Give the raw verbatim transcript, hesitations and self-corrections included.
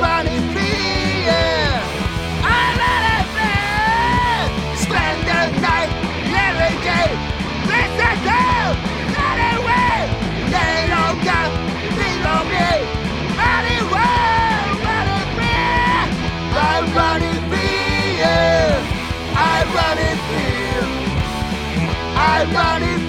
running free, yeah. I'm running free. Spend the night every day. Listen down, run away. They don't come, they don't me. Running away, running free. I'm running free, yeah. I'm running free. I'm running free.